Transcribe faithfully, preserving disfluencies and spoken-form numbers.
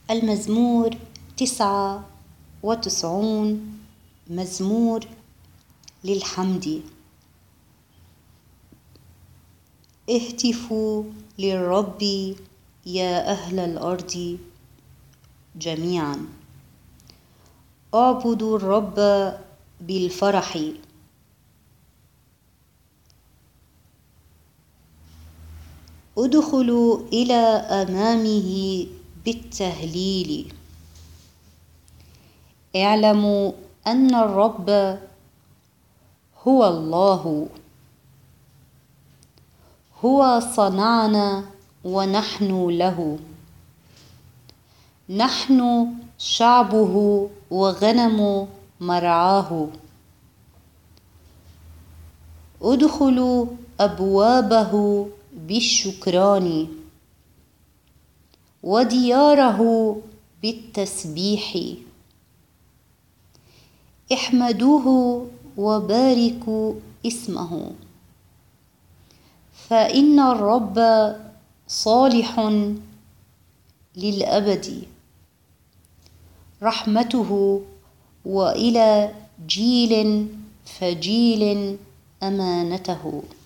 المزمور تسعة وتسعون، مزمور للحمد. اهتفوا للرب يا أهل الأرض جميعا، اعبدوا الرب بالفرح، ادخلوا إلى أمامه بالتهليل. اعلموا أن الرب هو الله، هو صنعنا ونحن له، نحن شعبه وغنم مرعاه. ادخلوا أبوابه بالشكران ودياره بالتسبيح. احمدوه وباركوا اسمه، فإن الرب صالح للأبد، رحمته وإلى جيل فجيل أمانته.